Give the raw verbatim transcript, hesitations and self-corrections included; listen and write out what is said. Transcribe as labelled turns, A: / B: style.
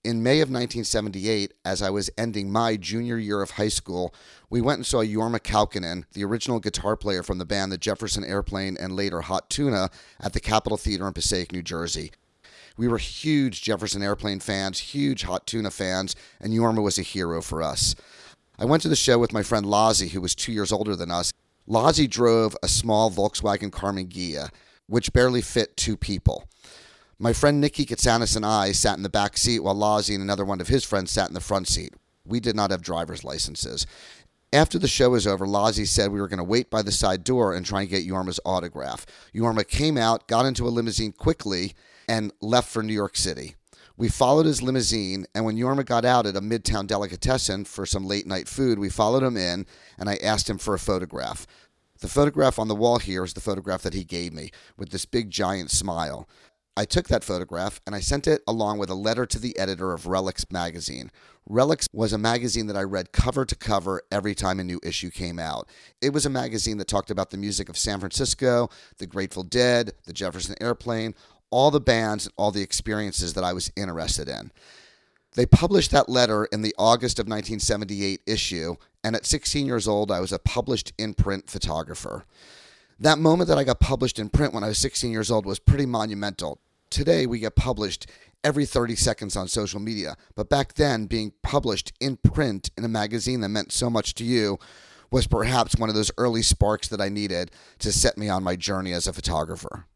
A: In May of nineteen seventy-eight, as I was ending my junior year of high school, we went and saw Jorma Kaukonen, the original guitar player from the band The Jefferson Airplane and later Hot Tuna, at the Capitol Theater in Passaic, New Jersey. We were huge Jefferson Airplane fans, huge Hot Tuna fans, and Jorma was a hero for us. I went to the show with my friend Lozzie, who was two years older than us. Lozzie drove a small Volkswagen Karmann Ghia, which barely fit two people. My friend Nicky Katsanis and I sat in the back seat while Lozzie and another one of his friends sat in the front seat. We did not have driver's licenses. After the show was over, Lozzie said we were going to wait by the side door and try and get Jorma's autograph. Jorma came out, got into a limousine quickly, and left for New York City. We followed his limousine, and when Jorma got out at a Midtown delicatessen for some late-night food, we followed him in, and I asked him for a photograph. The photograph on the wall here is the photograph that he gave me, with this big giant smile. I took that photograph and I sent it along with a letter to the editor of Relics magazine. Relics was a magazine that I read cover to cover every time a new issue came out. It was a magazine that talked about the music of San Francisco, the Grateful Dead, the Jefferson Airplane, all the bands and all the experiences that I was interested in. They published that letter in the August of nineteen seventy-eight issue, and at sixteen years old, I was a published in-print photographer. That moment that I got published in print when I was sixteen years old was pretty monumental. Today, we get published every thirty seconds on social media, but back then, being published in print in a magazine that meant so much to you was perhaps one of those early sparks that I needed to set me on my journey as a photographer.